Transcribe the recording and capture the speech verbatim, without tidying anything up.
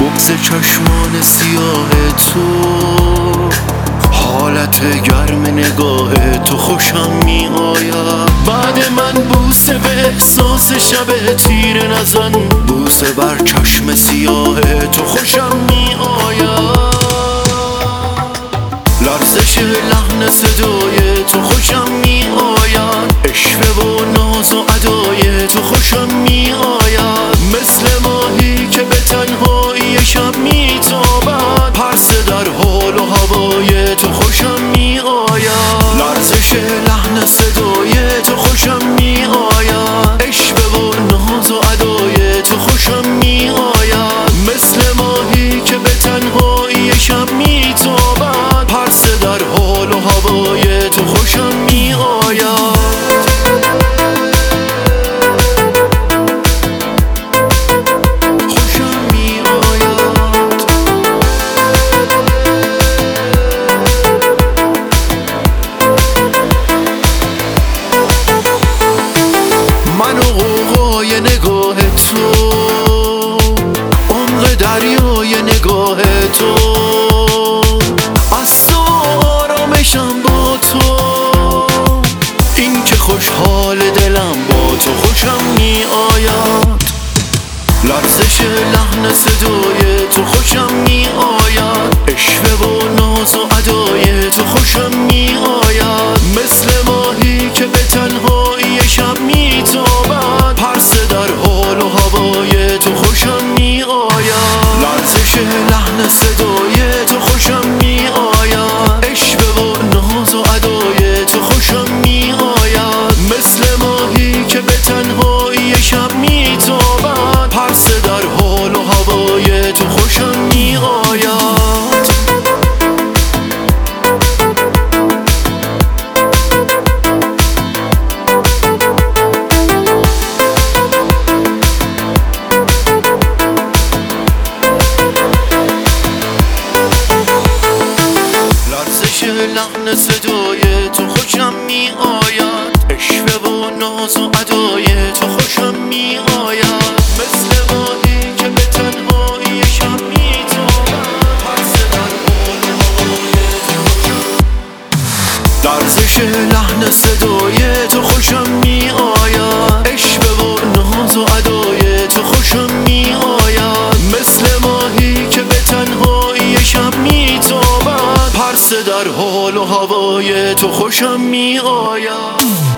بغض چشمان سیاه تو، حالت گرم نگاه تو خوشم می آید. بعد من بوسه به احساس شب تیره نزن، بوسه بر چشم سیاه تو خوشم می آید. لرزش لحن صدای تو خوشم می آید، اشوه و ناز و ادای تو خوشم می آید. مثل ماهی که به تنهایی شب می تابد، پرسه در حال و هوای تو خوشم می آید. لرزش لحن صدای تو خوشم می آید، اشوه و ناز و ادای تو خوشم می آید. مثل ماهی که به تنهایی شب می تابد، پرسه در حال و هوای تو خوشم می آید. من و غوغای نگاه تو، عمق دریای نگاه تو، از تو آرامشم با تو. این که خوشحال دلم با تو خوشم می آید. لرزش لحن صدای تو خوشم می آید، اشوه و ناز و ادای تو خوشم می آید. مثل ماهی که به تنهایی شب می تابد، پرسه در حال و هوای تو خوشم می آید. لرزش لحن صدای تو خوشم می آید، اشوه و ناز و ادای تو خوشم می آید. مثل ماهی که به تنهایی شب می تابد، پرسه در حال و هوای تو خوشم می آید. لرزش لحن صدای تو خوشم می آید، اشوه و ناز و ادای تو خوشم می آید. مثل ماهی که به تنهایی شب می تابد، پرسه در حال و هوای تو خوشم. لرزش لحن صدای تو خوشم می آید، اشوه و ناز و ادای تو خوشم می آید. مثل ماهی که به تنهایی شب می تابد، پرسه در حال و هوای تو خوشم می آید.